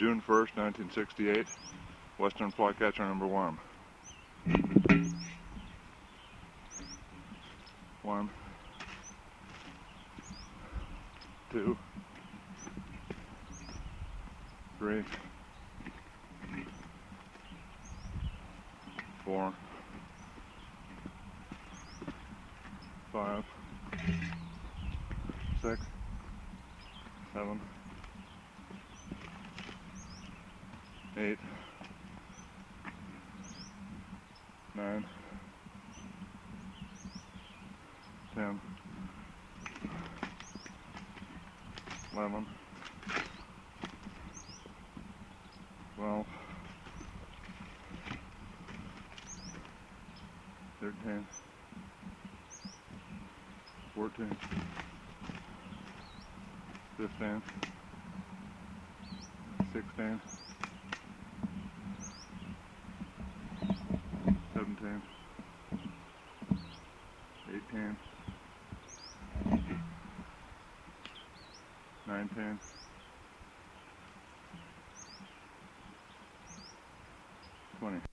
June 1st, 1968, Western Flycatcher number 1. 1, 2, 3, 4, 5, 6, 7, 8, 9, 10, 11, 12, 13, 14, 15, 16, 17, 18, 19, 20.